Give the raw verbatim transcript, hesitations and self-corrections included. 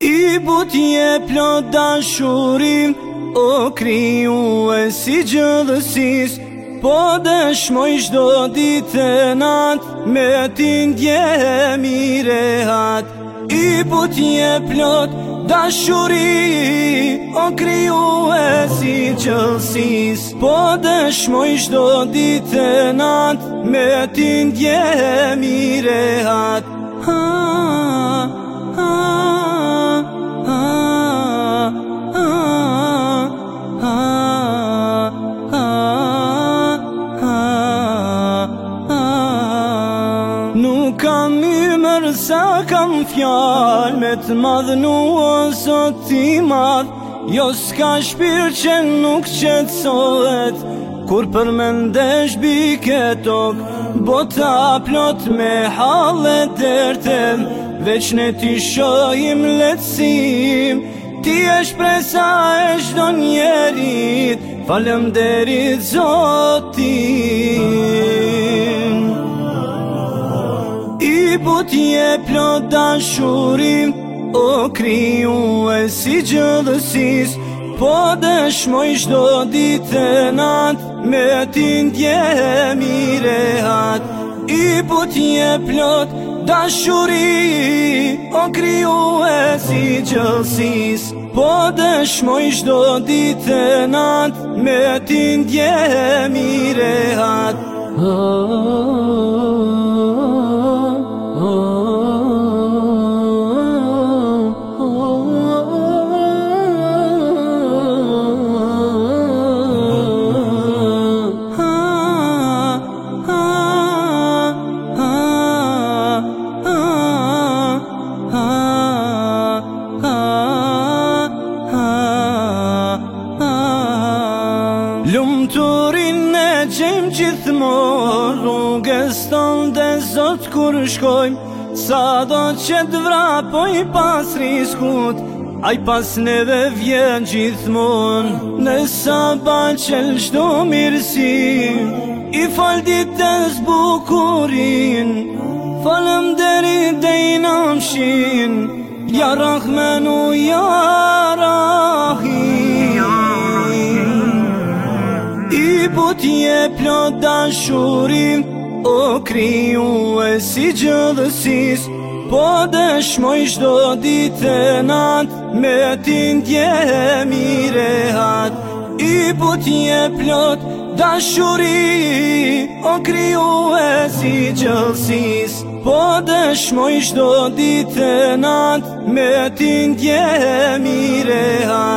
I butje plot dashurim, o kriju e si gjëllësis, po dëshmoj shdo ditë nat, me ti ndjehemi rehat. I butje plot dashuri, o kriju e si gjëllësis, po dëshmoj shdo ditë nat, me ti ndjehemi rehat. Ha, ha, ha, ha, ha, ha, ha. Nuk kam ymër sa kam fjall, me të madhnu o Zot ti madh. Jo s'ka shpirë që nuk qetësohet, kur përmendesh bike tok. Bota plot me hallet dërtem, veç ne ti shohim letësim. Ti e shpresa e shdo njerit, falemderit Zotin. I butje plot dashurim, o kriju e si gjëllësis, po dëshmoj shdo ditë nat, me ti ndjehemi rehat. I butje plot dashuri, o kriju e si gjëllësis, po dëshmoj shdo ditë nat, me ti ndjehemi rehat. Oh, oh, oh. Lumëturin e gjem gjithmon, rrugës ton dhe Zot kur shkojmë. Sa do që të vrapoj pas riskut, aj pas neve vjen gjithmon. Në sabat qel shdo mirësi, i fal ditës bukurin, falemderit dhe i namshin, ja Rahmanu ja Rahim. I butje plot dashurim, o kriju e si gjëllësis, po dëshmoj shdo ditë nat, me ti ndjehemi rehat. I butje plot dashuri, o kriju e si gjëllësis, po dëshmoj shdo ditë nat, me ti ndjehemi rehat.